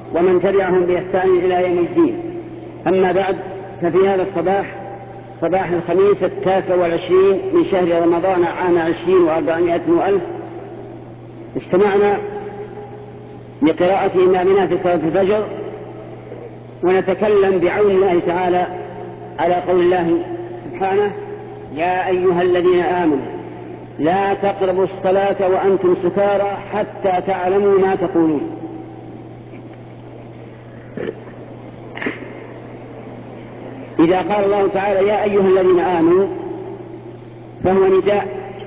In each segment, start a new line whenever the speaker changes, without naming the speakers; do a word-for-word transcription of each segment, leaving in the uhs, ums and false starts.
ومن تبعهم بإحسان إلى يوم الدين. أما بعد، ففي هذا الصباح، صباح الخميس التاسع والعشرين من شهر رمضان عام عشرين وأربعمائة وألف، استمعنا لقراءة إمامنا في صلاة الفجر، ونتكلم بعون الله تعالى على قول الله سبحانه: يا أيها الذين آمنوا لا تقربوا الصلاة وأنتم سكارى حتى تعلموا ما تقولون. إذا قال الله تعالى يا أيها الذين آمنوا، فهو نداء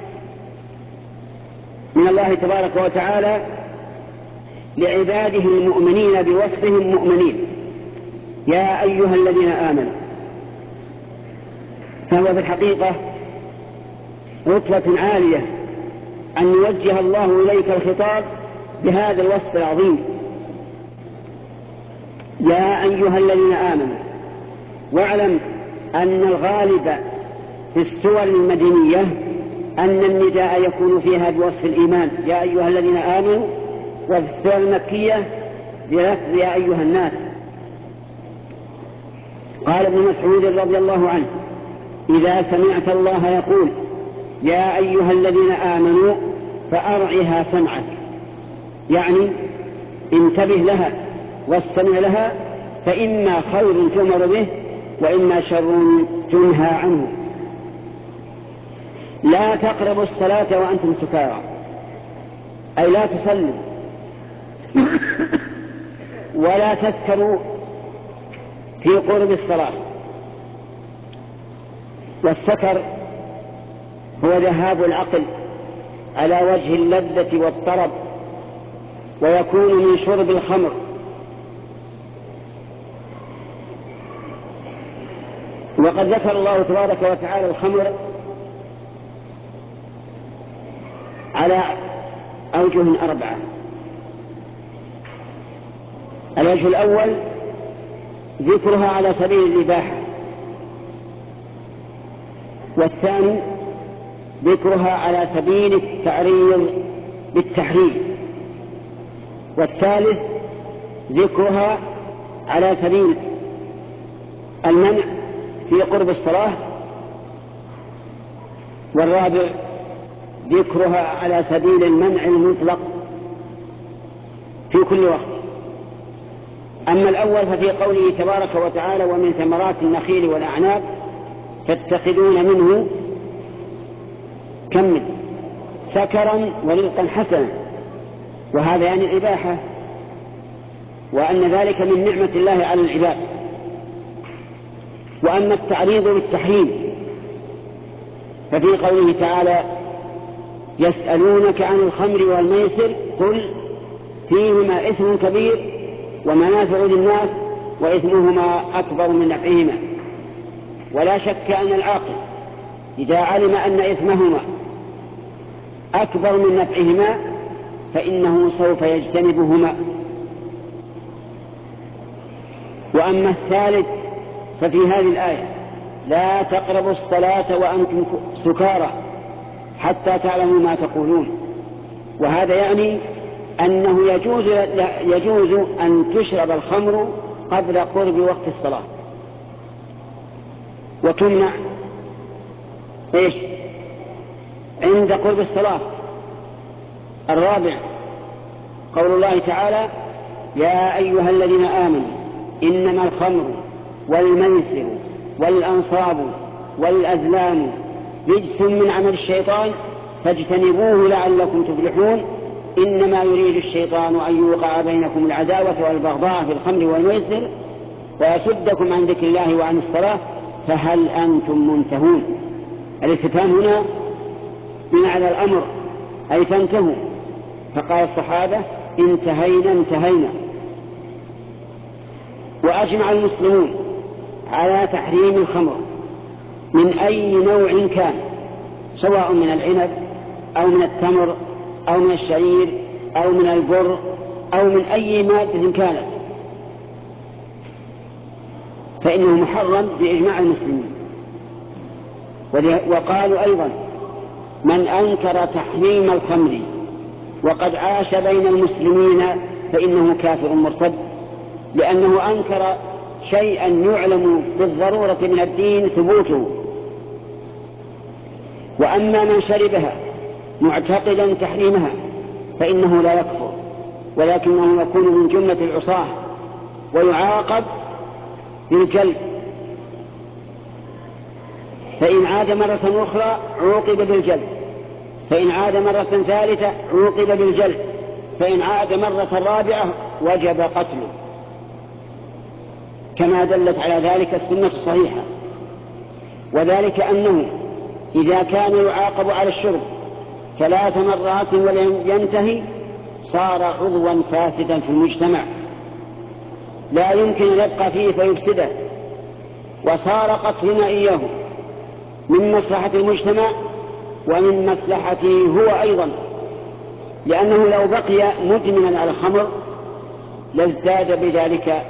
من الله تبارك وتعالى لعباده المؤمنين بوصفهم مؤمنين: يا أيها الذين آمنوا. فهو في الحقيقة رتبة عالية أن يوجه الله إليك الخطاب بهذا الوصف العظيم: يا أيها الذين آمنوا. واعلم أن الغالب في السور المدنية أن النداء يكون فيها بوصف الإيمان: يا أيها الذين آمنوا، وفي السور المكية بلفظ يا أيها الناس. قال ابن مسعود رضي الله عنه: إذا سمعت الله يقول يا أيها الذين آمنوا فأرعها سمعك، يعني انتبه لها واستمع لها، فإما خير تؤمر به وإما شر تنهى عنه. لا تقربوا الصلاة وأنتم سكارى، أي لا تصلوا ولا تسكروا في قرب الصلاة. والسكر هو ذهاب العقل على وجه اللذة والطرب، ويكون من شرب الخمر. وقد ذكر الله تبارك وتعالى الخمر على أوجه أربعة. الوجه الأول ذكرها على سبيل الإباحة، والثاني ذكرها على سبيل التعريض بالتحريم، والثالث ذكرها على سبيل المنع في قرب الصلاة، والرابع ذكرها على سبيل المنع المطلق في كل وقت. أما الأول ففي قوله تبارك وتعالى: ومن ثمرات النخيل والأعناب تتخذون منه كمل سكرا ورزقا حسنا، وهذا يعني الإباحة، وأن ذلك من نعمة الله على العباد. وأما التعريض بالتحريم ففي قوله تعالى: يسألونك عن الخمر والميسر قل فيهما إثم كبير ومنافع للناس وإثمهما أكبر من نفعهما. ولا شك أن العاقل إذا علم أن إثمهما أكبر من نفعهما فإنه سوف يجتنبهما. وأما الثالث ففي هذه الآية: لا تقربوا الصلاة وأنتم سكارى حتى تعلموا ما تقولون. وهذا يعني أنه يجوز, يجوز أن تشرب الخمر قبل قرب وقت الصلاة، وتمنع إيش عند قرب الصلاة. الرابع قول الله تعالى: يا أيها الذين آمنوا إنما الخمر والميسر والأنصاب والأزلام رجس من عمل الشيطان فاجتنبوه لعلكم تفلحون. إنما يريد الشيطان أن يوقع بينكم العداوة والبغضاء في الخمر والميسر ويصدكم عن ذكر الله وعن الصلاة فهل أنتم منتهون. الاستفهام هنا بمعنى الأمر، أي فانتهوا. فقال الصحابة: انتهينا انتهينا. وأجمع المسلمون على تحريم الخمر من أي نوع كان، سواء من العنب أو من التمر أو من الشعير أو من البر أو من أي مادة كانت، فإنه محرم بإجماع المسلمين. وقالوا أيضا: من أنكر تحريم الخمر وقد عاش بين المسلمين فإنه كافر مرتد، لأنه أنكر شيئا يعلم بالضرورة من الدين ثبوته. وأما من شربها معتقدا تحريمها فإنه لا يكفر، ولكنه يكون من جملة العصاة ويعاقب بالجلد، فإن عاد مرة أخرى عوقب بالجلد، فإن عاد مرة ثالثة عوقب بالجلد، فإن عاد مرة رابعة وجب قتله، كما دلت على ذلك السنة الصحيحة. وذلك أنه إذا كان يعاقب على الشرب ثلاث مرات ولم ينتهي صار عضوا فاسدا في المجتمع لا يمكن أن يبقى فيه فيفسده، وصار قتلنا إياه من مصلحة المجتمع ومن مصلحته هو أيضا، لأنه لو بقي مدمنا على الخمر لازداد بذلك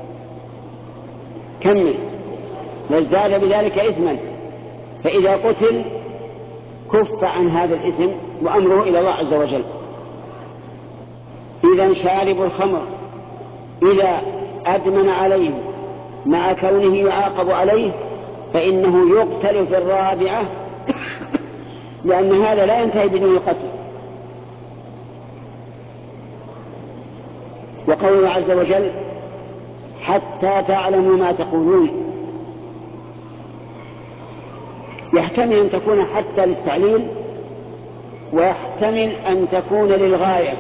كمل لازداد بذلك إثما، فإذا قتل كف عن هذا الإثم وأمره إلى الله عز وجل. إذا شارب الخمر إذا أدمن عليه مع كونه يعاقب عليه فإنه يقتل في الرابعة، لأن هذا لا ينتهي بدون القتل. وقوله عز وجل حتى تعلموا ما تقولون، يحتمل أن تكون حتى للتعليل ويحتمل أن تكون للغاية.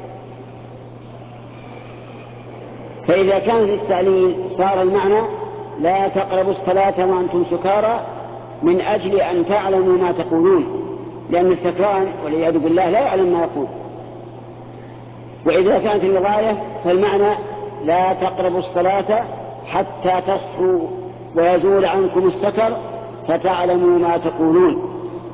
فإذا كان للتعليل صار المعنى لا تقربوا الصلاة وأنتم سكارى من أجل أن تعلموا ما تقولون، لأن السكران والعياذ بالله لا يعلم ما يقول. وإذا كانت للغاية فالمعنى لا تقربوا الصلاة حتى تصحوا ويزول عنكم السكر فتعلموا ما تقولون.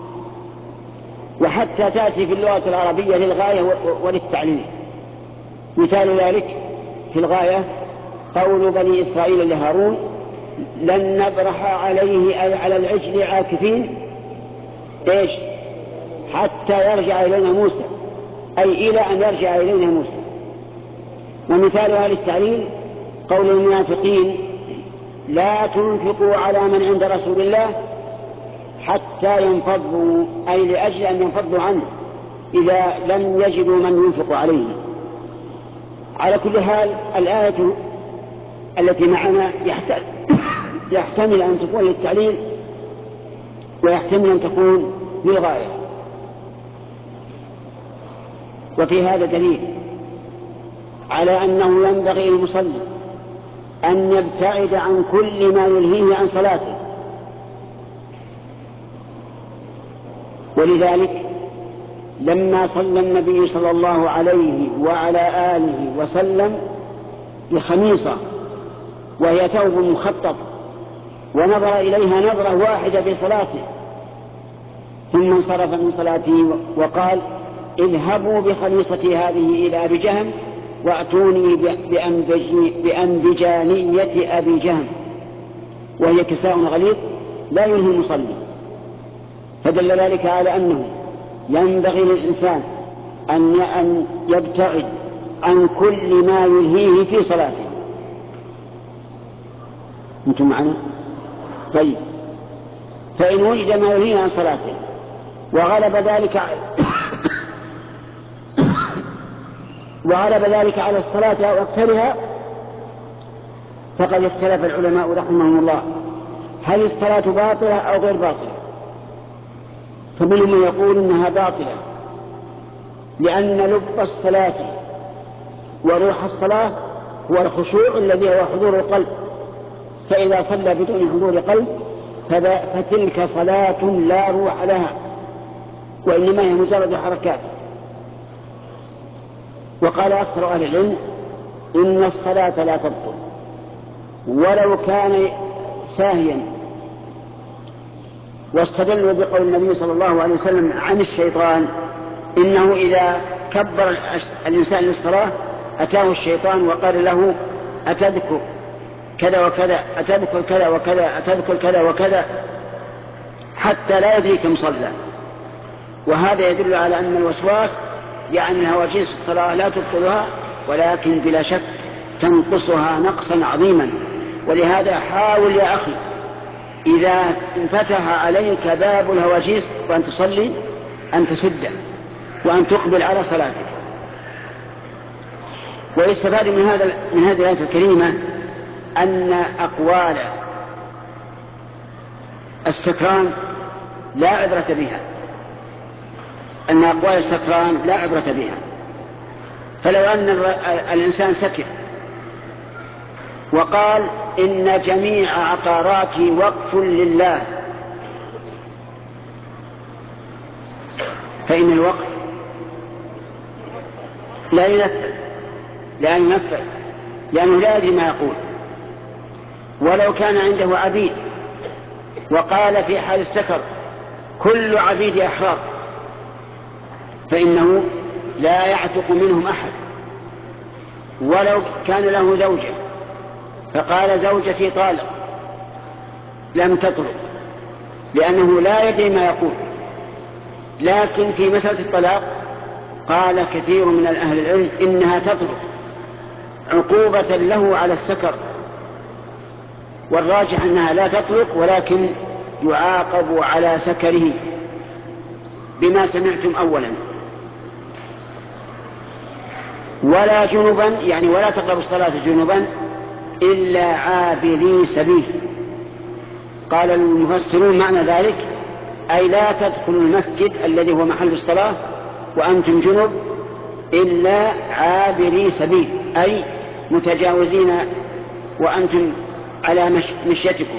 وحتى تأتي في اللغة العربية للغاية وللتعليل. مثال ذلك في الغاية قول بني إسرائيل لهارون لن نبرح عليه أي على العجل عاكفين إيش حتى يرجع إلينا موسى، أي إلى أن يرجع إلينا موسى. ومثالها للتعليل قول المنافقين لا تنفقوا على من عند رسول الله حتى ينفضوا، أي لأجل أن ينفضوا عنه إذا لم يجدوا من ينفق عليه. على كل حال الآية التي معنا يحتمل أن تكون للتعليل ويحتمل أن تكون للغاية. وفي هذا دليل على أنه ينبغي للمصلي أن يبتعد عن كل ما يلهيه عن صلاته. ولذلك لما صلى النبي صلى الله عليه وعلى آله وسلم بخميصة وهي ثوب مخطط ونظر إليها نظرة واحدة في صلاته ثم انصرف من صلاته وقال اذهبوا بخميصتي هذه إلى أبي جهم وأتوني بأنبجانية أبي جهم، وهي كساء غليظ لا يلهي المصلي. فدل ذلك على أنه ينبغي للإنسان أن يبتعد عن كل ما يلهيه في صلاته. أنتم معنا؟ طيب، فإن وجد ما يلهيه عن صلاته وغلب ذلك وغلب ذلك على الصلاة أو أكثرها فقد اختلف العلماء رحمهم الله هل الصلاة باطلة أو غير باطلة. فمنهم من يقول إنها باطلة لأن لب الصلاة وروح الصلاة هو الخشوع الذي هو حضور القلب، فإذا صلى بدون حضور قلب فتلك صلاة لا روح لها وإنما هي مجرد حركات. وقال أكثر أهل العلم إن الصلاة لا تبطل ولو كان ساهيا، واستدلوا بقول النبي صلى الله عليه وسلم عن الشيطان إنه إذا كبر الإنسان للصلاة أتاه الشيطان وقال له أتذكر كذا وكذا، أتذكر كذا وكذا، أتذكر كذا وكذا، حتى لا يدري كم صلى. وهذا يدل على أن الوسواس يعني هواجيس الصلاة لا تبطلها، ولكن بلا شك تنقصها نقصا عظيما. ولهذا حاول يا أخي إذا انفتح عليك باب الهواجيس وأن تصلي أن تسده وأن تقبل على صلاتك. ويستفاد من هذا من هذه الآية الكريمة أن أقوال السكران لا عبرة بها، أن أقوال السكران لا عبرة بها. فلو أن الإنسان سكر وقال إن جميع عقاراتي وقف لله، فإن الوقف لا ينفذ لا ينفذ لأنه لا يدري ما يقول. ولو كان عنده عبيد وقال في حال السكر كل عبيد أحرار، فإنه لا يعتق منهم أحد. ولو كان له زوجة فقال زوجتي طالق، لم تطلق، لأنه لا يدري ما يقول. لكن في مسألة الطلاق قال كثير من أهل العلم إنها تطلق عقوبة له على السكر، والراجح أنها لا تطلق ولكن يعاقب على سكره بما سمعتم أولا. ولا جنبا، يعني ولا تقربوا الصلاة جنبا إلا عابري سبيل. قال المفسرون معنى ذلك أي لا تدخلوا المسجد الذي هو محل الصلاة وأنتم جنب إلا عابري سبيل، أي متجاوزين وأنتم على مش مشيتكم.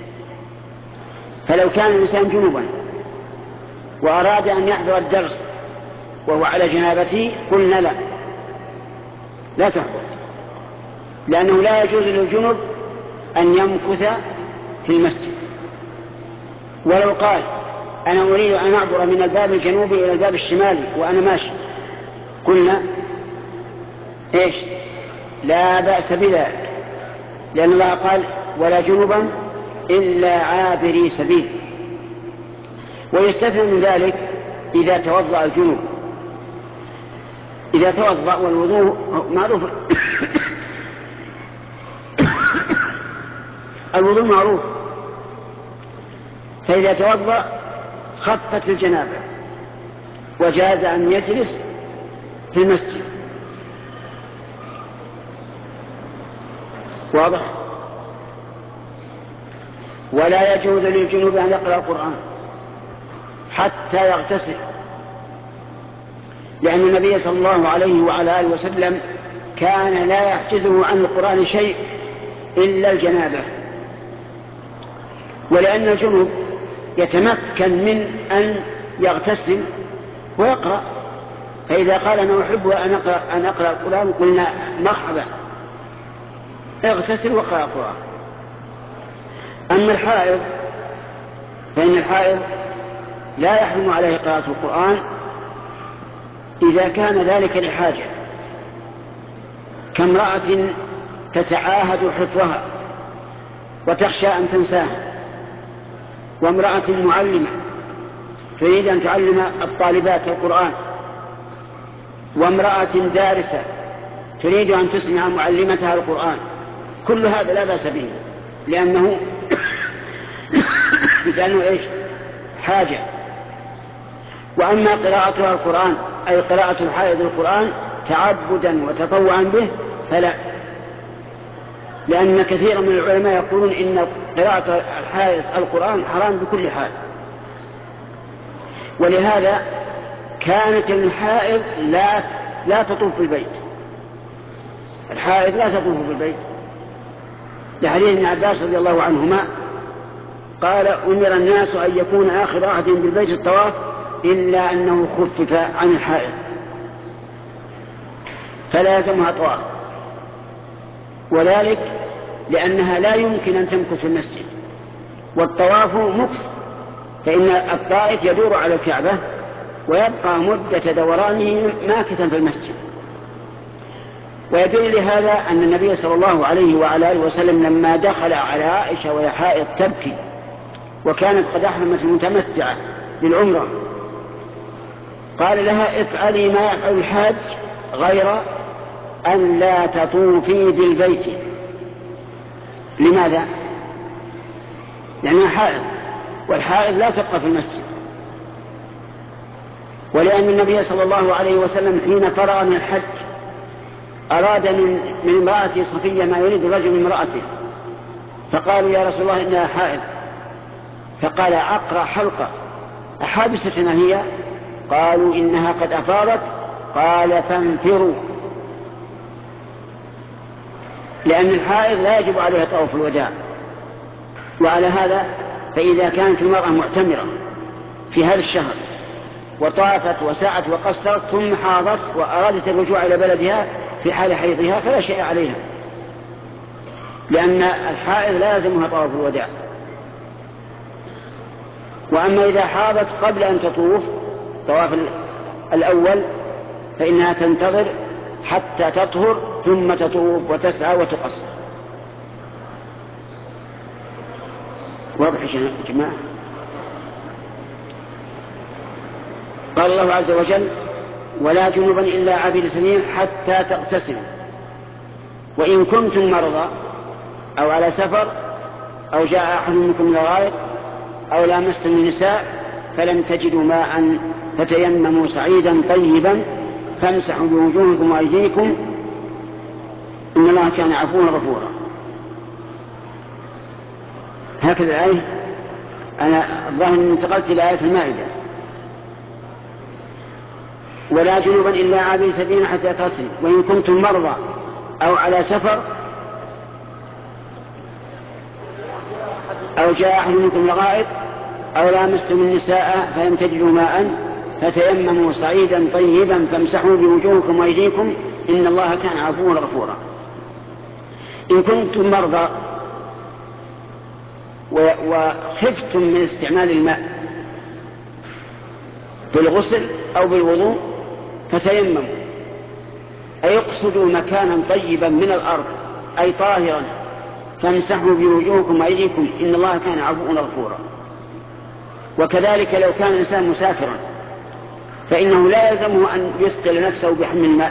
فلو كان الإنسان جنبا وأراد أن يحضر الدرس وهو على جنابته قلنا لا لا تحضر، لأنه لا يجوز للجنب أن يمكث في المسجد. ولو قال أنا أريد أن أعبر من الباب الجنوبي إلى الباب الشمالي وأنا ماشي قلنا إيش؟ لا بأس بذلك، لأن الله قال ولا جنبا إلا عابري سبيل. ويستثنى من ذلك إذا توضأ الجنوب، إذا توضأ والوضوء معروف الوضوء معروف، فإذا توضأ خفت الجنابة وجاز أن يجلس في المسجد. واضح؟ ولا يجوز للجنوب أن يقرأ القرآن حتى يغتسل، لأن النبي صلى الله عليه وعلى آله وسلم كان لا يحجزه عن القرآن شيء إلا الجنابة. ولأن الجنوب يتمكن من أن يغتسل ويقرأ، فإذا قال أنا أحب أن أقرأ, أن أقرأ القرآن قلنا مرحبا اغتسل وقرأ القرآن. أما الحائض فإن الحائض لا يحرم عليه قراءة القرآن إذا كان ذلك لحاجة، كامرأة تتعاهد حفظها وتخشى أن تنساه، وامرأة معلمة تريد أن تعلم الطالبات القرآن، وامرأة دارسة تريد أن تسمع معلمتها القرآن. كل هذا لا بأس به، لأنه لأنه إيش؟ حاجة. وأما قراءتها القرآن أي قراءة الحائض القرآن تعبدا وتطوعا به فلا، لأن كثيرا من العلماء يقولون إن قراءة الحائض القرآن حرام بكل حال. ولهذا كانت الحائض لا لا تطوف في البيت، الحائض لا تطوف في البيت، لحديث ابن عباس رضي الله عنهما قال أمر الناس أن يكون آخر عهد بالبيت الطواف إلا أنه خفف عن الحائض فلا يلزمها طواف، وذلك لأنها لا يمكن أن تمكث في المسجد، والطواف مكث، فإن الطائف يدور على الكعبة ويبقى مدة دورانه ماكثا في المسجد. ويدل لهذا أن النبي صلى الله عليه وعلى آله وسلم لما دخل على عائشة وهي حائض تبكي وكانت قد أحرمت المتمتعة بالعمرة قال لها افعلي ما يفعل الحاج غير أن لا تطوفي بالبيت. لماذا؟ لأنها حائض، والحائض لا تبقى في المسجد. ولأن النبي صلى الله عليه وسلم حين فرغ من الحج أراد من, من امرأة صفية ما يريد الرجل من امرأته، فقالوا يا رسول الله إنها حائض، فقال أقرأ حلقة أحابستنا هي؟ قالوا إنها قد أفاضت. قال فانفروا، لأن الحائض لا يجب عليها طواف الوداع. وعلى هذا فإذا كانت المرأة معتمرة في هذا الشهر وطافت وسعت وقصرت ثم حاضت وأرادت الرجوع إلى بلدها في حال حيضها فلا شيء عليها، لأن الحائض لا يلزمها طواف الوداع. وأما إذا حاضت قبل أن تطوف طواف الأول فإنها تنتظر حتى تطهر ثم تطوف وتسعى وتقصر. واضح يا جماعة؟ قال الله عز وجل ولا جنبا إلا عابر سبيل حتى تغتسلوا وإن كنتم مرضى أو على سفر أو جاء أحد منكم من الغائط أو لامستم النساء فلم تجدوا ماء فتيمموا سعيدا طيبا فامسحوا بوجوهكم وأيديكم إن الله كان عفوا غفورا. هكذا الآية. أنا الظاهر أني انتقلت إلى آية المائدة. ولا جنوبا إلا عابر سبيل حتى تصل وإن كنتم مرضى أو على سفر أو جاء أحد منكم من الغائط أو لامستم النساء فلم تجدوا ماء فتيمموا سعيدا طيبا فامسحوا بوجوهكم وأيديكم إن الله كان عفوا غفورا. إن كنتم مرضى وخفتم من استعمال الماء بالغسل أو بالوضوء فتيمموا، أي اقصدوا مكانا طيبا من الأرض أي طاهرا فامسحوا بوجوهكم وأيديكم إن الله كان عفوا غفورا. وكذلك لو كان الإنسان مسافرا فإنه لا يلزمه أن يثقل نفسه بحمل الماء،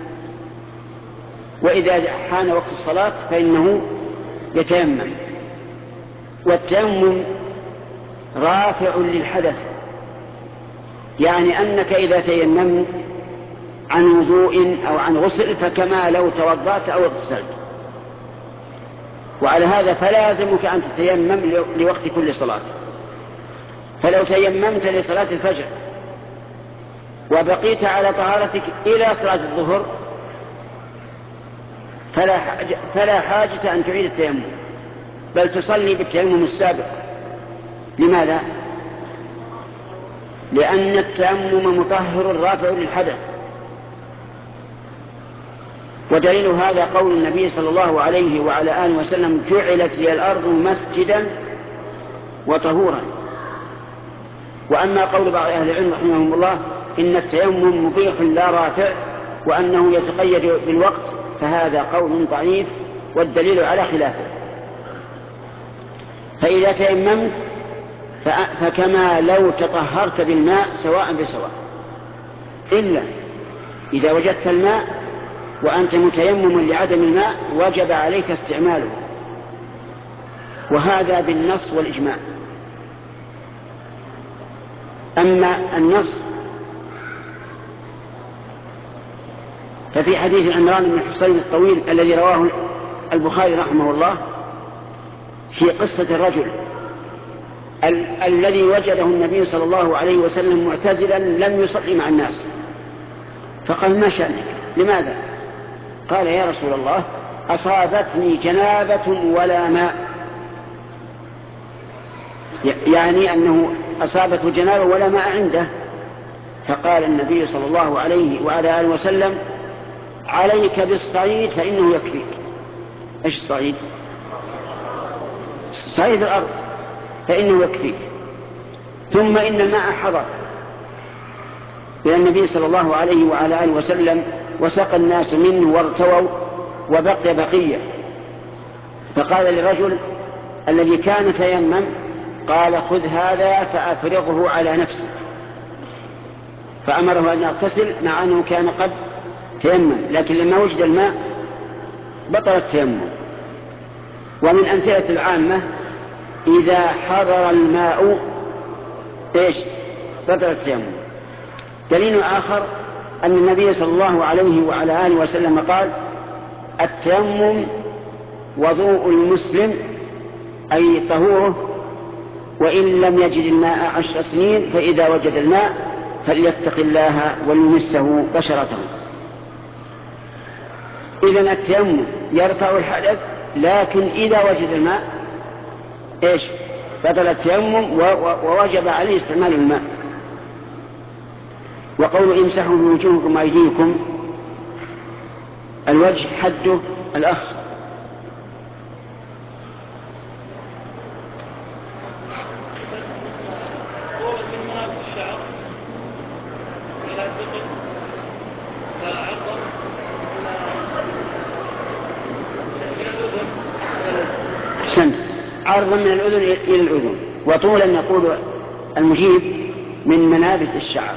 وإذا حان وقت الصلاة فإنه يتيمم. والتيمم رافع للحدث، يعني أنك إذا تيممت عن وضوء أو عن غسل فكما لو توضأت أو اغتسلت. وعلى هذا فلازمك أن تتيمم لوقت كل صلاة. فلو تيممت لصلاة الفجر وبقيت على طهارتك إلى صلاة الظهر فلا حاجة, فلا حاجة أن تعيد التيمم، بل تصلي بالتيمم السابق. لماذا؟ لأن التيمم مطهر رافع للحدث. ودليل هذا قول النبي صلى الله عليه وعلى آله وسلم جعلت لي الأرض مسجدا وطهورا. وأما قول بعض أهل العلم رحمهم الله إن التيمم مبيح لا رافع وأنه يتقيد بالوقت فهذا قول ضعيف والدليل على خلافه. فإذا تيممت فكما لو تطهرت بالماء سواء بسواء، إلا إذا وجدت الماء وأنت متيمم لعدم الماء وجب عليك استعماله، وهذا بالنص والإجماع. أما النص ففي حديث عمران بن حصين الطويل الذي رواه البخاري رحمه الله في قصة الرجل ال- الذي وجده النبي صلى الله عليه وسلم معتزلا لم يصلي مع الناس، فقال ما شأنك؟ لماذا؟ قال يا رسول الله أصابتني جنابة ولا ماء، يعني أنه أصابته جنابة ولا ماء عنده. فقال النبي صلى الله عليه وعلى آله وسلم عليك بالصعيد فإنه يكفيك. إيش الصعيد؟ صعيد الأرض فإنه يكفيك. ثم إن الماء حضر إلى النبي صلى الله عليه وعلى آله وسلم وسقى الناس منه وارتووا وبقي بقية، فقال للرجل الذي كان تيمم قال خذ هذا فأفرغه على نفسك، فأمره أن يغتسل مع أنه كان قد تيمم، لكن لما وجد الماء بطل التيمم. ومن أمثلة العامة إذا حضر الماء إيش؟ بطل التيمم. دليل آخر أن النبي صلى الله عليه وعلى آله وسلم قال: التيمم وضوء المسلم أي طهوره، وإن لم يجد الماء عشر سنين فإذا وجد الماء فليتق الله وليمسه بشرته. إذن التيمم يرفع الحدث، لكن إذا وجد الماء إيش؟ بطل التيمم ووجب عليه استعمال الماء. وقول امسحوا بوجوهكم وأيديكم، الوجه حده الأخ. أحسنت، عرضا من الأذن إلى الأذن، وطولا نقول المجيب من منابت الشعر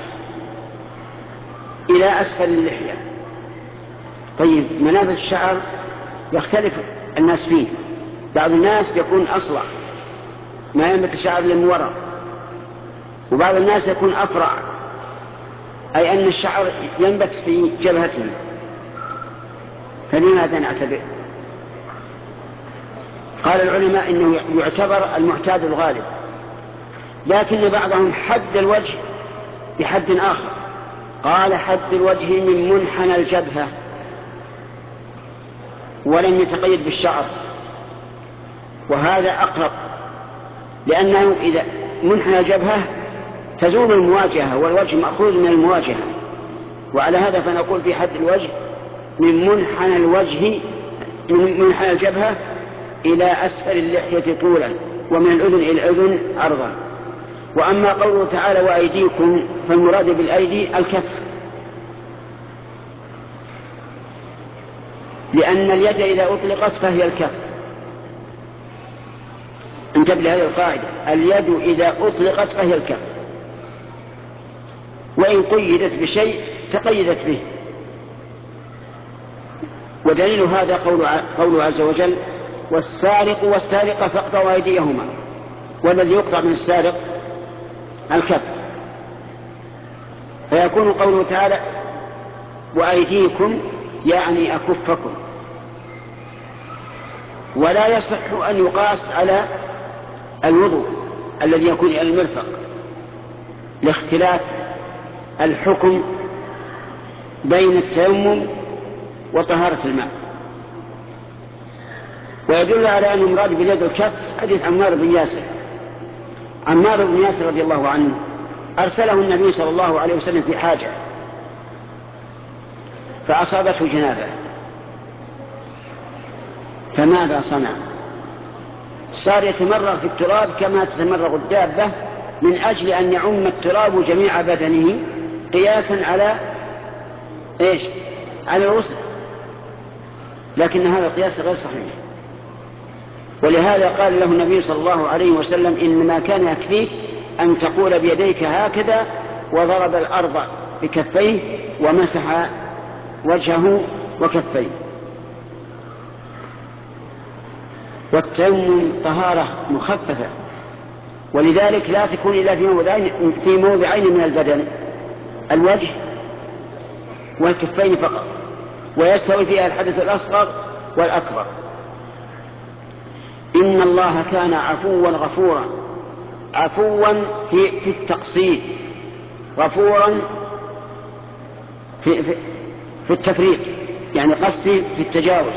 إلى أسفل اللحية. طيب، منابت الشعر يختلف الناس فيه. بعض الناس يكون أصلع ما ينبت الشعر من وراء، وبعض الناس يكون أفرع، أي أن الشعر ينبت في جبهته. فلماذا نعتبر؟ قال العلماء إنه يعتبر المعتاد الغالب، لكن بعضهم حد الوجه بحد آخر. قال: حد الوجه من منحنى الجبهة، ولم يتقيد بالشعر، وهذا أقرب، لأنه إذا منحنى الجبهة تزول المواجهة، والوجه مأخوذ من المواجهة، وعلى هذا فنقول في حد الوجه من منحنى الوجه من منحنى الجبهة إلى أسفل اللحية طولا، ومن الأذن إلى الأذن عرضا. وأما قوله تعالى وأيديكم فالمراد بالأيدي الكف، لأن اليد إذا أطلقت فهي الكف. انتبه لهذه القاعدة: اليد إذا أطلقت فهي الكف، وإن قيدت بشيء تقيدت به. ودليل هذا قوله عز وجل: والسارق والسارقة فاقطعوا أيديهما، والذي يقطع من السارق الكف. فيكون قوله تعالى وأيديكم يعني أكفكم، ولا يصح أن يقاس على الوضوء الذي يكون إلى المرفق لاختلاف الحكم بين التيمم وطهارة الماء. ويدل على أن المراد باليد الكف حديث عمار بن ياسر. عمار بن ياسر رضي الله عنه أرسله النبي صلى الله عليه وسلم في حاجة فأصابته جنابة، فماذا صنع؟ صار يتمرغ في التراب كما تتمرغ الدابة من أجل أن يعم التراب جميع بدنه قياسا على إيش؟ على الغسل. لكن هذا القياس غير صحيح، ولهذا قال له النبي صلى الله عليه وسلم إنما كان يكفيك أن تقول بيديك هكذا، وضرب الأرض بكفيه ومسح وجهه وكفيه. والتيمم طهارة مخففة، ولذلك لا تكون إلا في موضعين في موضعين من البدن: الوجه والكفين فقط، ويستوي فيها الحدث الأصغر والأكبر. إن الله كان عفوا غفورا، عفوا في, في التقصير، غفورا في, في, في التفريط، يعني قصدي في التجاوز.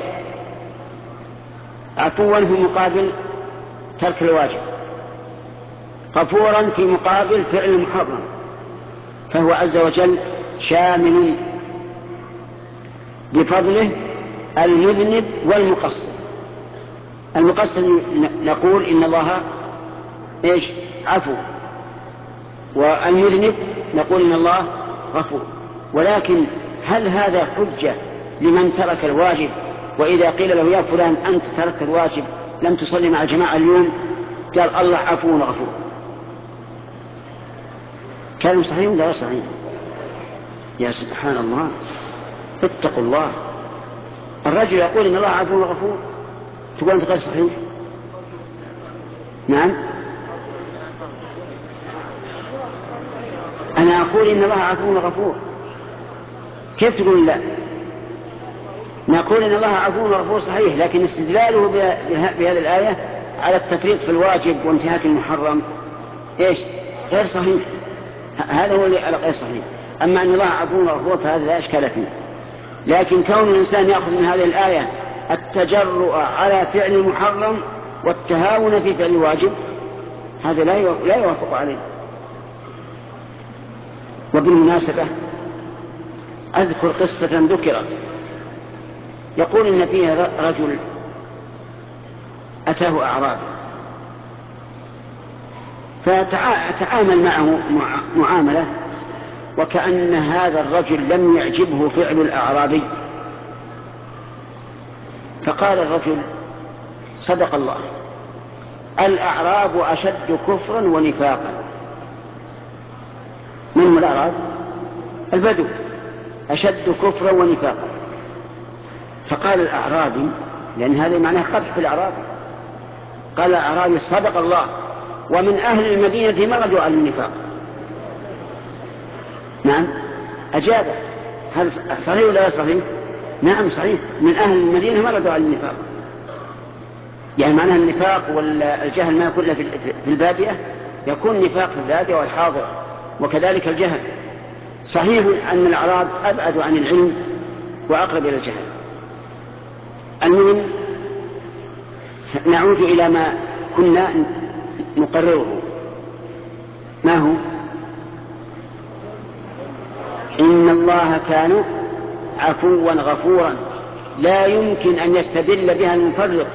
عفوا في مقابل ترك الواجب، غفورا في مقابل فعل المحرم، فهو عز وجل شامل بفضله المذنب والمقصر. المقصر نقول إن الله إيش؟ عفو، والمذنب نقول إن الله غفور. ولكن هل هذا حجة لمن ترك الواجب؟ وإذا قيل له يا فلان أنت تركت الواجب لم تصلي مع الجماعة اليوم، قال الله عفو غفور، كلام صحيح ولا صحيح؟ يا سبحان الله. اتقوا الله. الرجل يقول إن الله عفو غفور، تقول أنت غير صحيح. نعم، أنا أقول إن الله عفو غفور، كيف تقول لا؟ نقول إن الله عفو غفور صحيح، لكن استدلاله بهذه الآية على التفريط في الواجب وانتهاك المحرم إيش؟ غير صحيح. هذا هو اللي غير صحيح. أما أن الله عفو غفور فهذا لا إشكال فيه. لكن كون الإنسان يأخذ من هذه الآية التجرؤ على فعل المحرم والتهاون في فعل الواجب، هذا لا يوافق عليه. وبالمناسبة أذكر قصة ذكرت، يقول إن فيها رجل أتاه أعرابي فتعامل معه معاملة وكأن هذا الرجل لم يعجبه فعل الأعرابي، فقال الرجل: صدق الله، الأعراب أشد كفرا ونفاقا. من هم الأعراب؟ البدو، أشد كفرا ونفاقا. فقال الأعرابي، لأن هذا معناه قدح في الأعراب، قال الأعرابي: صدق الله، ومن أهل المدينة مردوا على النفاق. نعم، أجاب. هل صحيح ولا صحيح؟ نعم صحيح، من أهل المدينة مردوا على النفاق. يعني معناه النفاق والجهل ما يكون في البادية يكون نفاق في البادية والحاضر، وكذلك الجهل. صحيح أن الأعراب أبعد عن العلم وأقرب إلى الجهل. المهم، نعود إلى ما كنا نقرره. ما هو؟ إن الله كان عفوا غفورا، لا يمكن أن يستدل بها المفرط،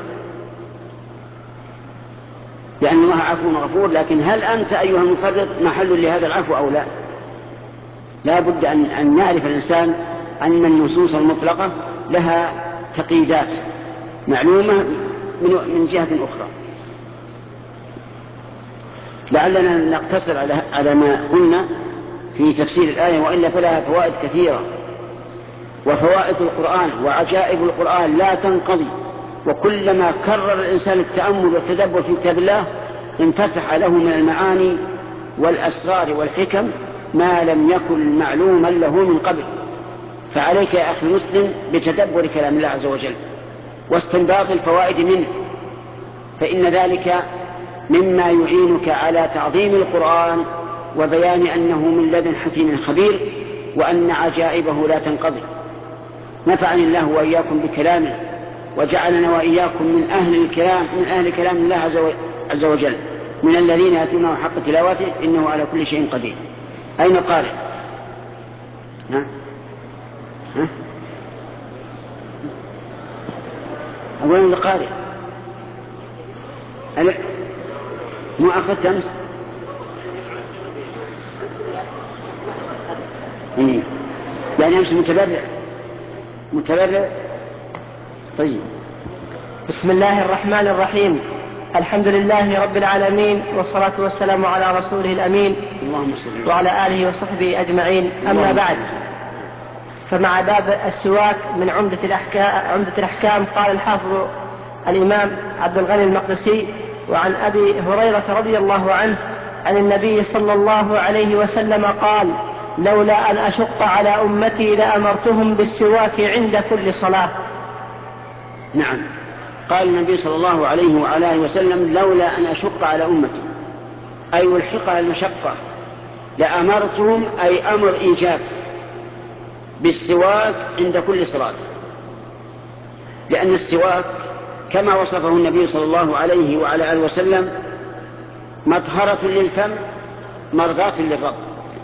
لأن الله عفو غفور. لكن هل أنت أيها المفرط محل لهذا العفو أو لا؟ لا بد أن, أن يعرف الإنسان أن النصوص المطلقة لها تقييدات معلومة من, من جهة أخرى. لعلنا نقتصر على, على ما قلنا في تفسير الآية، وإلا فلها فوائد كثيرة. وفوائد القرآن وعجائب القرآن لا تنقضي، وكلما كرر الإنسان التأمل والتدبر في كتاب الله انفتح له من المعاني والأسرار والحكم ما لم يكن معلوما له من قبل. فعليك يا أخي المسلم بتدبر كلام الله عز وجل واستنباط الفوائد منه، فإن ذلك مما يعينك على تعظيم القرآن وبيان أنه من لدن حكيم خبير، وأن عجائبه لا تنقضي. نفعني الله وإياكم بكلامه، وجعلنا وإياكم من أهل الكلام من أهل كلام الله عز وجل، من الذين يتلونه حق تلاوته، إنه على كل شيء قدير. أين قارئ؟ ها؟ ها؟ أولا القارئ أنا مو أخذت أمس؟ إيه؟ يعني أمس متبرع متبرع. طيب.
بسم الله الرحمن الرحيم. الحمد لله رب العالمين، والصلاة والسلام على رسوله الأمين وعلى آله وصحبه أجمعين. أما بعد، فمع باب السواك من عمدة الأحكام, عمدة الأحكام قال الحافظ الإمام عبد الغني المقدسي: وعن أبي هريرة رضي الله عنه عن النبي صلى الله عليه وسلم قال: لولا أن أشق على أمتي لأمرتهم بالسواك عند كل صلاة.
نعم، قال النبي صلى الله عليه وعلى آله وسلم: لولا أن أشق على أمتي، أي يلحقها المشقة، لأمرتهم، أي أمر إيجاب، بالسواك عند كل صلاة. لأن السواك كما وصفه النبي صلى الله عليه وعلى آله وسلم مطهرة للفم مرضاة للرب.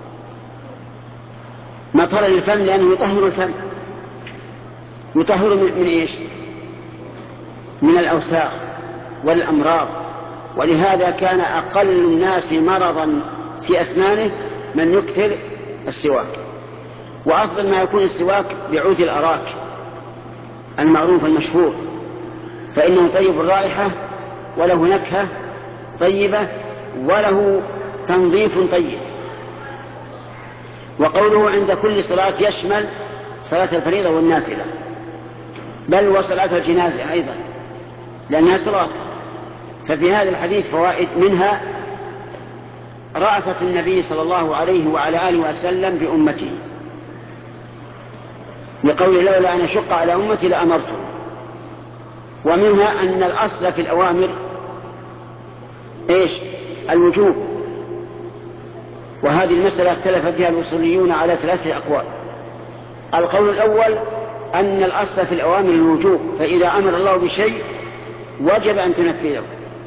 مطهرة للفم لأنه يطهر الفم، يطهر من إيش؟ من الأوساخ والأمراض. ولهذا كان أقل الناس مرضا في أسنانه من يكثر السواك. وأفضل ما يكون السواك بعود الأراك المعروف المشهور، فإنه طيب الرائحة وله نكهة طيبة وله تنظيف طيب. وقوله عند كل صلاة يشمل صلاة الفريضة والنافلة، بل وصلاة الجنازة أيضا لأنها صلاة. ففي هذا الحديث فوائد، منها رأفة النبي صلى الله عليه وعلى آله وسلم بأمته، لقوله لولا أن أشق على أمتي لأمرتهم. ومنها أن الأصل في الأوامر إيش؟ الوجوب، وهذه المسألة اختلف فيها الأصوليون على ثلاثة أقوال. القول الأول أن الأصل في الأوامر الوجوب، فإذا أمر الله بشيء وجب أن تنفذه.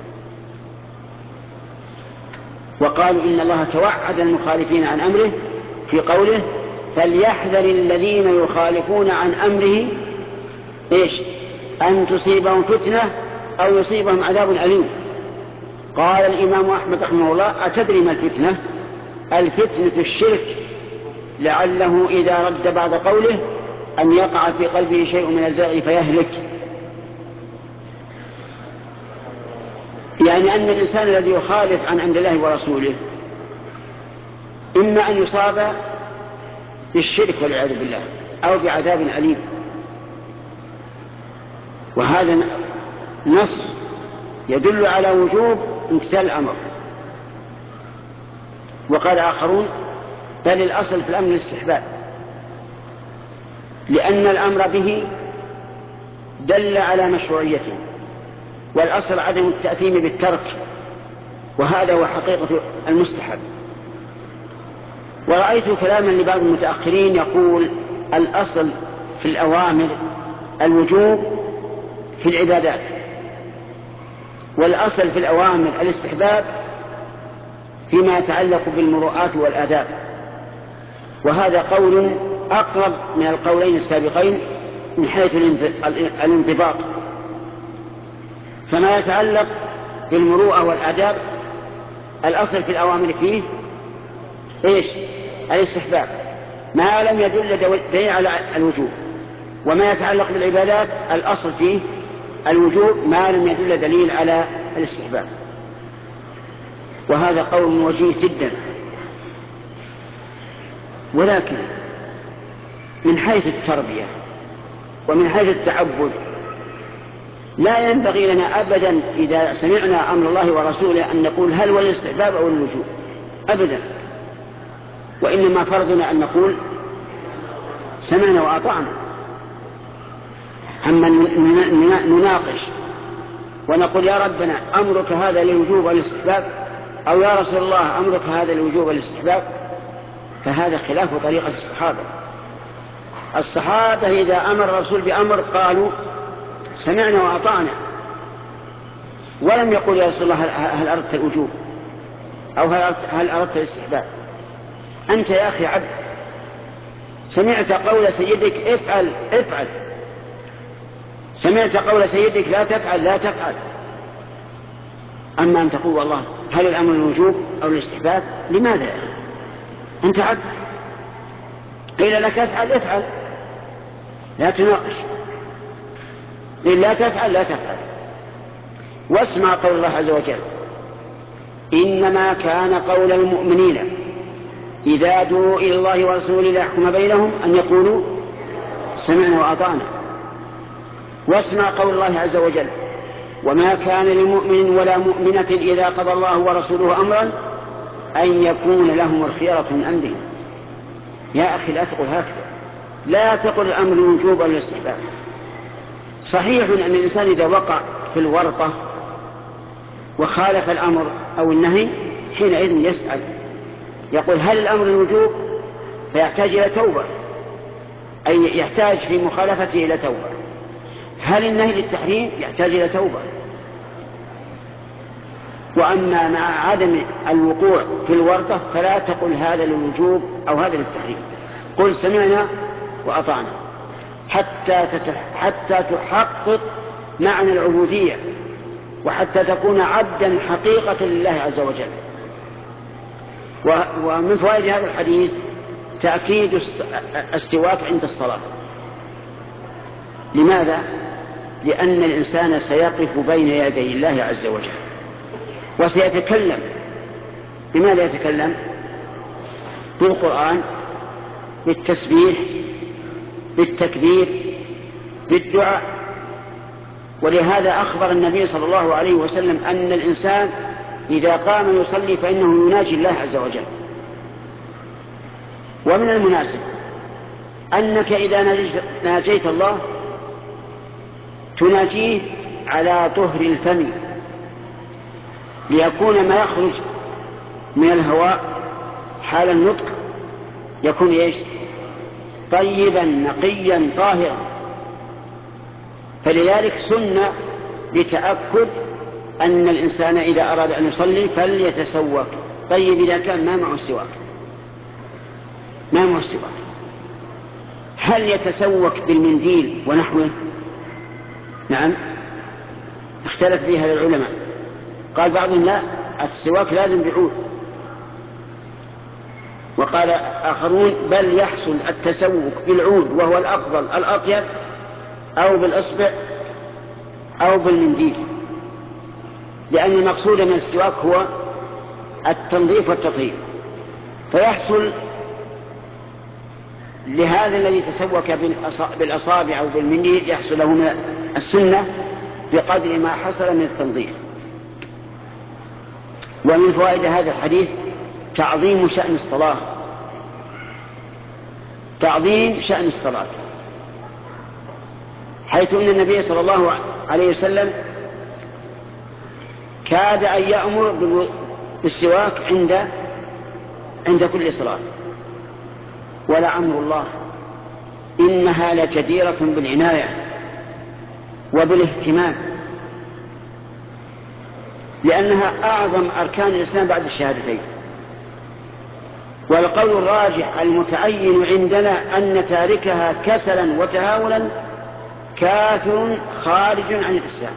وقالوا إن الله توعد المخالفين عن أمره في قوله فليحذر الذين يخالفون عن أمره إيش؟ أن تصيبهم فتنة أو يصيبهم عذاب أليم. قال الإمام أحمد رحمه الله أتدري ما الفتنة؟ الفتنة الشرك، لعله إذا رد بعد قوله أن يقع في قلبه شيء من الزرع فيهلك. يعني أن الإنسان الذي يخالف عن أمر الله ورسوله إما أن يصاب بالشرك والعياذ بالله أو بعذاب أليم، وهذا نص يدل على وجوب امتثال الأمر. وقال آخرون بل الأصل في الأمر الاستحباب، لأن الأمر به دل على مشروعيته، والأصل عدم التأثيم بالترك، وهذا هو حقيقة المستحب. ورأيت كلاما لبعض المتأخرين يقول الأصل في الأوامر الوجوب في العبادات، والأصل في الأوامر الاستحباب فيما يتعلق بالمروءات والآداب. وهذا قول أقرب من القولين السابقين من حيث الانضباط. فما يتعلق بالمروءة والآداب الأصل في الأوامر فيه إيش؟ الاستحباب ما لم يدل دليل على الوجوب. وما يتعلق بالعبادات الأصل فيه الوجوب ما لم يدل دليل على الاستحباب. وهذا قول وجيه جدا. ولكن من حيث التربية ومن حيث التعبد لا ينبغي لنا أبدا إذا سمعنا أمر الله ورسوله أن نقول هل هو الاستحباب أو الوجوب أبدا، وإنما فرضنا أن نقول سمعنا وأطعنا. أما نناقش ونقول يا ربنا أمرك هذا للوجوب والاستحباب، أو يا رسول الله أمرك هذا للوجوب والاستحباب، فهذا خلاف طريقة الصحابة. الصحابة إذا أمر الرسول بأمر قالوا سمعنا وأطعنا، ولم يقول يا رسول الله هل أردت الوجوب أو هل أردت الاستحباب. أنت يا أخي عبد سمعت قول سيدك افعل افعل، سمعت قول سيدك لا تفعل لا تفعل. أما أن تقول والله هل الأمر الوجوب أو الاستحباب؟ لماذا يا أخي؟ أنت عبد قيل لك افعل افعل، لا تناقش. قيل لا تفعل لا تفعل. واسمع قول الله عز وجل إنما كان قول المؤمنين إذا دعوا إلى الله ورسوله ليحكم بينهم أن يقولوا سمعنا وأطعنا. واسمع قول الله عز وجل وما كان لمؤمن ولا مؤمنة إذا قضى الله ورسوله أمرا أن يكون لهم الخيرة من أمرهم. يا أخي لا تقل هكذا، لا تقل الأمر الوجوب أو الاستحباب. صحيح أن الإنسان إذا وقع في الورطة وخالف الأمر أو النهي حينئذ يسأل يقول هل الأمر الوجوب؟ فيحتاج إلى توبة، أي يحتاج في مخالفته إلى توبة. هل النهي للتحريم؟ يحتاج إلى توبة. وأما مع عدم الوقوع في الورطة فلا تقل هذا للوجوب أو هذا للتحريم، قل سمعنا وأطعنا حتى حتى تحقق معنى العبودية، وحتى تكون عبدا حقيقة لله عز وجل. ومن فوائد هذا الحديث تأكيد السواك عند الصلاة. لماذا؟ لأن الإنسان سيقف بين يدي الله عز وجل وسيتكلم. بماذا يتكلم؟ بالقرآن، بالتسبيح، بالتكبير بالدعاء. ولهذا أخبر النبي صلى الله عليه وسلم أن الإنسان إذا قام يصلي فإنه يناجي الله عز وجل. ومن المناسب أنك إذا ناجيت الله تناجيه على طهر الفم، ليكون ما يخرج من الهواء حال النطق يكون إيش؟ طيبا نقيا طاهرا. فلذلك سنة لتأكد أن الإنسان إذا أراد أن يصلي فليتسوك. طيب إذا كان ما معه السواك ما معه السواك هل يتسوك بالمنديل ونحوه؟ نعم، اختلف فيها العلماء. قال بعضهم لا، السواك لازم بعود، وقال آخرون بل يحصل التسوك بالعود وهو الأفضل الأطيب، أو بالإصبع أو بالمنديل، لأن المقصود من السواك هو التنظيف والتطهير. فيحصل لهذا الذي تسوك بالأصابع أو بالمنديل يحصل له من السنة بقدر ما حصل من التنظيف. ومن فوائد هذا الحديث تعظيم شأن الصلاة، تعظيم شأن الصلاة، حيث أن النبي صلى الله عليه وسلم كاد أن يأمر بالسواك عند عند كل صلاة. ولأمر الله إنها لجديرة بالعناية وبالاهتمام، لأنها أعظم أركان الإسلام بعد الشهادتين. والقول الراجح المتعين عندنا أن تاركها كسلا وتهاولا كافر خارج عن الإسلام.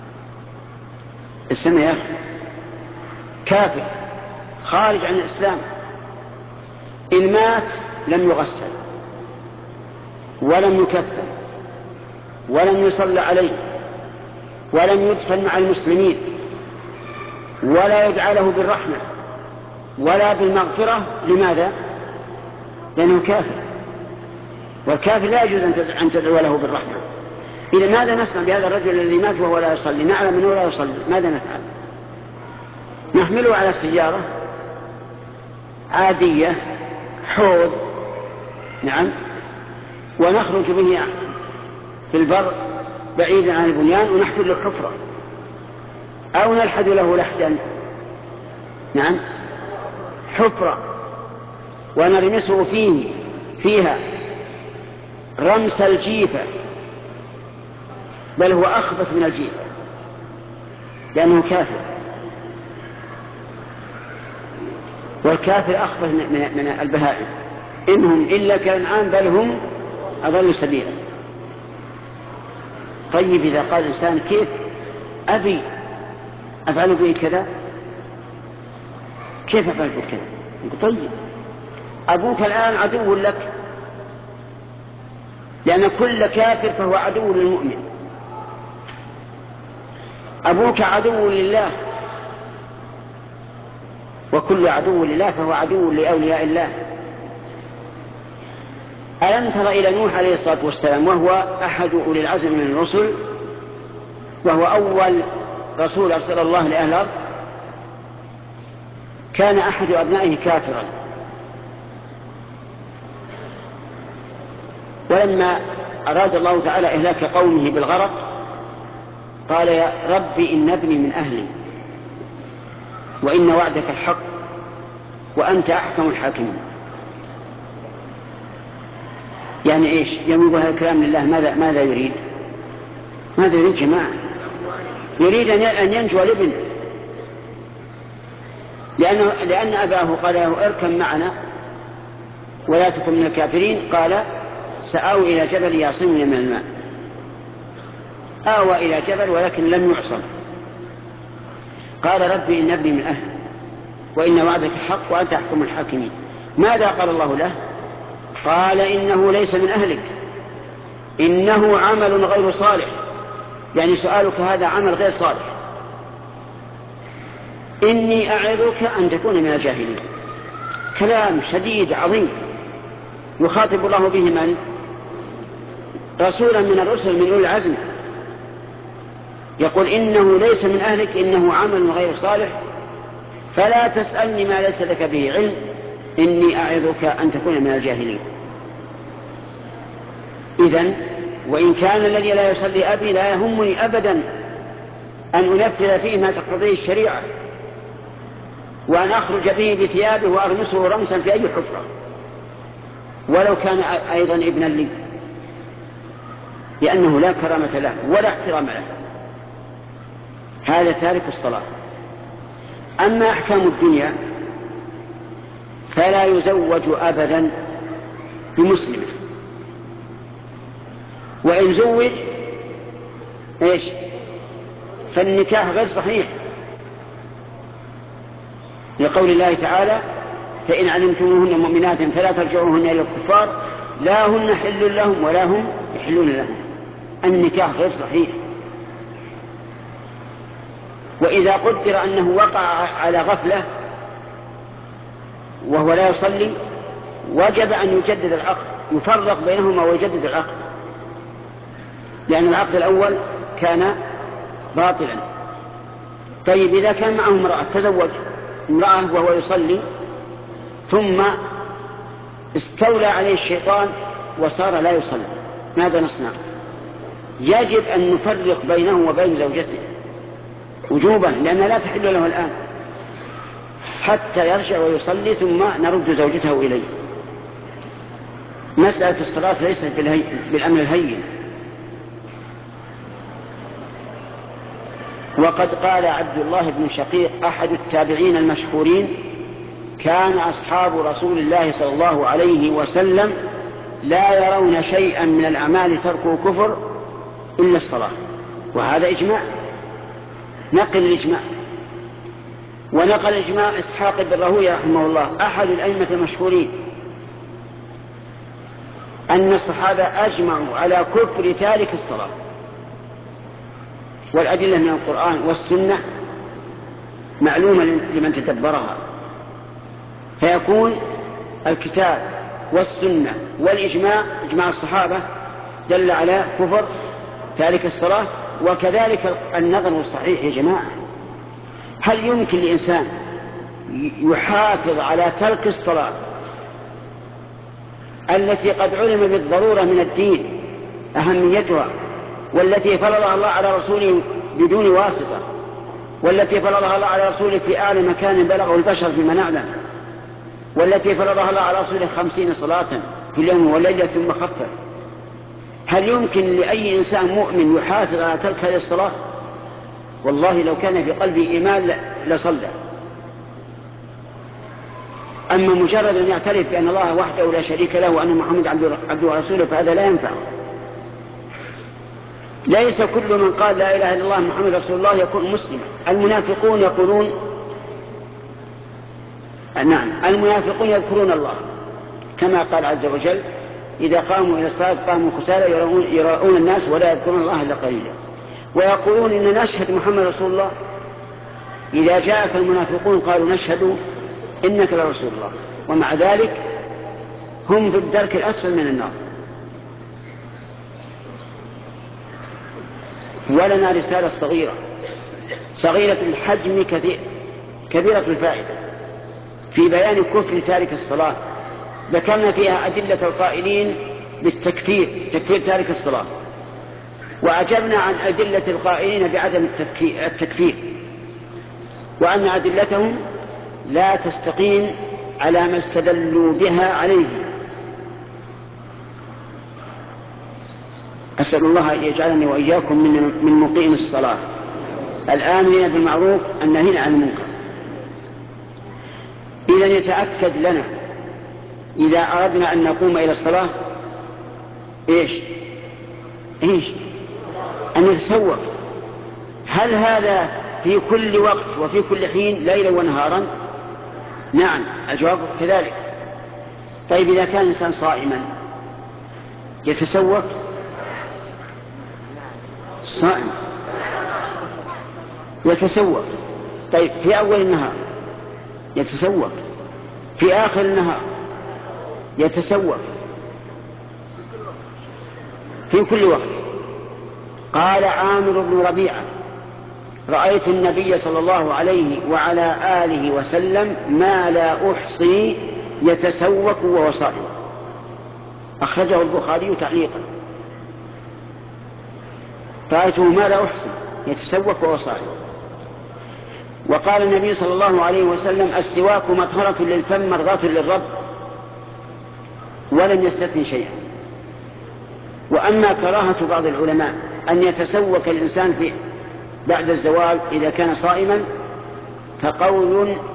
اسمع يا أخي، كافر خارج عن الإسلام. إن مات لم يغسل ولم يكفن ولم يصلى عليه ولم يدفن مع المسلمين ولا يدعى له بالرحمة ولا بالمغفرة. لماذا؟ لأنه كافر، والكافر لا يجوز أن تدعو له بالرحمة. إذا ماذا نصنع بهذا الرجل الذي مات وهو لا يصلي؟ نعلم أنه لا يصلي، ماذا نفعل؟ نحمله على سيارة عادية حوض، نعم، ونخرج به في البر بعيدا عن البنيان ونحفر له حفرة، أو نلحد له لحدا، نعم، حفرة، ونرمسه فيه فيها رمس الجيفة، بل هو أخبث من الجيفة لأنه كافر، والكافر أخبث من البهائم، إنهم إلا كالأنعام بل هم أضل سبيلا. طيب إذا قال الإنسان كيف أبي أفعل به كذا، كيف أفعل به كذا؟ طيب أبوك الآن عدو لك، لأن كل كافر فهو عدو للمؤمن. أبوك عدو لله، وكل عدو لله فهو عدو لأولياء الله. ألم تر إلى نوح عليه الصلاة والسلام وهو أحد أولي العزم من الرسل، وهو أول رسول أرسل الله لأهل الأرض، كان أحد أبنائه كافرا، ولما أراد الله تعالى إهلاك قومه بالغرق قال يا رب إن ابني من أهلي وإن وعدك الحق وأنت أحكم الحاكمين. يعني إيش؟ يمضي هذا الكلام لله. ماذا ماذا يريد؟ ماذا يريد جماعة؟ يريد أن ينجو الابن، لأنه لأن أباه قال له اركب معنا ولا تكن من الكافرين، قال سآوي إلى جبل يعصمني من الماء. آوى إلى جبل ولكن لم يعصم. قال ربي إن ابني من أهل وإن وعدك الحق وأنت أحكم الحاكمين. ماذا قال الله له؟ قال إنه ليس من أهلك، إنه عمل غير صالح، يعني سؤالك هذا عمل غير صالح. إني أعظك أن تكون من الجاهلين. كلام شديد عظيم يخاطب الله به من؟ رسولا من الرسل من أولي العزم يقول إنه ليس من أهلك إنه عمل غير صالح فلا تسألني ما ليس لك به علم إني أعظك أن تكون من الجاهلين. إذن وإن كان الذي لا يصلي أبي لا يهمني أبدا أن أنفذ فيه ما تقتضيه الشريعة وأن أخرج به بثيابه وأغمسه رمسا في أي حفرة ولو كان أيضا ابنا لي، لأنه لا كرامة له ولا احترام له. هذا تارك الصلاة. أما أحكام الدنيا فلا يزوج أبدا بمسلم، وإن زوج إيش فالنكاح غير صحيح، لقول الله تعالى فإن علمتموهن مؤمنات فلا ترجعوهن إلى الكفار لا هن حل لهم ولا هم يحلون لهم. النكاح غير صحيح. وإذا قدر أنه وقع على غفلة وهو لا يصلي وجب أن يجدد العقد، يفرق بينهما ويجدد العقد، لأن العقد الأول كان باطلا. طيب إذا كان معه امرأة تزوج امرأة وهو يصلي ثم استولى عليه الشيطان وصار لا يصلي، ماذا نصنع؟ يجب أن نفرق بينه وبين زوجته وجوبا، لأنها لا تحل له الآن حتى يرجع ويصلي ثم نرد زوجته إليه. مسألة الصلاة ليست بالأمر الهين. وقد قال عبد الله بن شقيق أحد التابعين المشهورين كان أصحاب رسول الله صلى الله عليه وسلم لا يرون شيئا من الأعمال تركه كفر إلا الصلاة، وهذا إجماع، نقل الإجماع. ونقل إجماع إسحاق بن راهويه رحمه الله أحد الأئمة المشهورين أن الصحابة أجمعوا على كفر تارك الصلاة، والأدلة من القرآن والسنة معلومة لمن تدبرها، فيكون الكتاب والسنة والإجماع إجماع الصحابة دل على كفر تارك الصلاة. وكذلك النظر الصحيح يا جماعة، هل يمكن لإنسان يحافظ على ترك الصلاة التي قد علم بالضرورة من الدين أهميتها، والتي فرضها الله على رسوله بدون واسطة، والتي فرضها الله على رسوله في أعلى مكان بلغه البشر فيما نعلم، والتي فرضها الله على رسوله خمسين صلاة في اليوم والليلة ثم خفف؟ هل يمكن لأي إنسان مؤمن يحافظ على ترك هذه الصلاة؟ والله لو كان في قلبه إيمان لصلى. أما مجرد أن يعترف بأن الله وحده لا شريك له وأن محمد عبده ورسوله فهذا لا ينفع. ليس كل من قال لا إله إلا الله محمد رسول الله يكون مسلما. المنافقون يقولون نعم المنافقون يذكرون الله كما قال عز وجل إذا قاموا إلى الصلاة قاموا كسالى يراؤون الناس ولا يذكرون الله إلا قليلا، ويقولون إن نشهد محمد رسول الله. إذا جاءك المنافقون قالوا نشهد إنك لرسول الله، ومع ذلك هم في الدرك الأسفل من النار. ولنا رسالة صغيرة صغيرة الحجم كثير كبيرة الفائدة في بيان كفر تارك الصلاة. ذكرنا فيها أدلة القائلين بالتكفير تكفير تارك الصلاة، وأجبنا عن أدلة القائلين بعدم التكفير، وأن أدلتهم لا تستقيم على ما استدلوا بها عليه. أسأل الله أن يجعلني وإياكم من مقيم الصلاة الآمرين بالمعروف الناهين عن المنكر. إذن يتأكد لنا إذا أردنا أن نقوم إلى الصلاة إيش إيش أن نتسوق. هل هذا في كل وقت وفي كل حين ليلا ونهارا؟ نعم الجواب كذلك. طيب إذا كان الإنسان صائما يتسوق؟ صائم يتسوق. طيب في أول النهار يتسوق، في آخر النهار يتسوق، في كل وقت. قال عامر بن ربيعة: رأيت النبي صلى الله عليه وعلى آله وسلم ما لا أحصي يتسوك وهو صائم. أخرجه البخاري تعليقا. رأيته ما لا أحصي يتسوك وهو صائم. وقال النبي صلى الله عليه وسلم: السواك مطهرة للفم مرضاة للرب، ولم يستثني شيئا. وأما كراهة بعض العلماء أن يتسوك الإنسان في بعد الزوال إذا كان صائما فقول